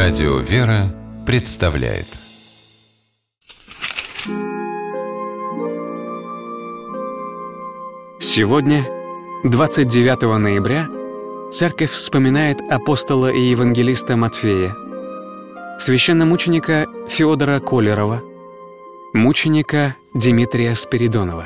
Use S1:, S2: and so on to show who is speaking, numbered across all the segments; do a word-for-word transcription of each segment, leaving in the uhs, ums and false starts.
S1: Радио «Вера» представляет.
S2: Сегодня, двадцать девятого ноября, Церковь вспоминает апостола и евангелиста Матфея, священномученика Феодора Колерова, мученика Димитрия Спиридонова.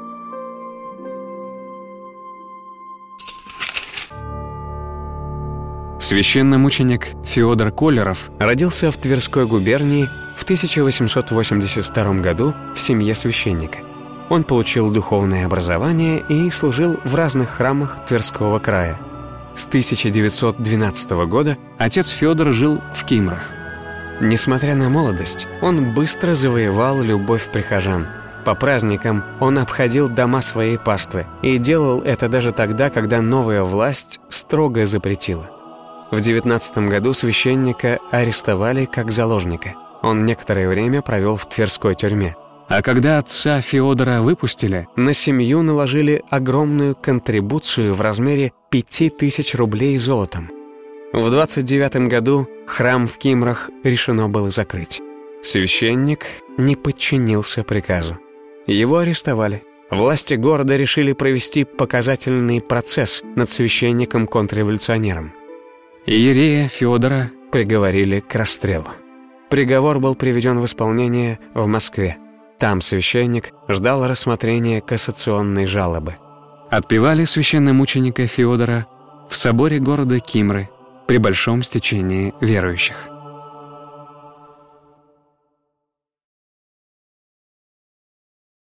S2: Священномученик Феодор Колеров родился в Тверской губернии в тысяча восемьсот восемьдесят втором году в семье священника. Он получил духовное образование и служил в разных храмах Тверского края. С тысяча девятьсот двенадцатого года отец Феодор жил в Кимрах. Несмотря на молодость, он быстро завоевал любовь прихожан. По праздникам он обходил дома своей паствы и делал это даже тогда, когда новая власть строго запретила. В девятнадцатом году священника арестовали как заложника. Он некоторое время провел в Тверской тюрьме. А когда отца Феодора выпустили, на семью наложили огромную контрибуцию в размере пяти тысяч рублей золотом. В двадцать девятом году храм в Кимрах решено было закрыть. Священник не подчинился приказу. Его арестовали. Власти города решили провести показательный процесс над священником-контрреволюционером. Иерея Феодора приговорили к расстрелу. Приговор был приведен в исполнение в Москве. Там священник ждал рассмотрения кассационной жалобы. Отпевали священномученика Феодора в соборе города Кимры при большом стечении верующих.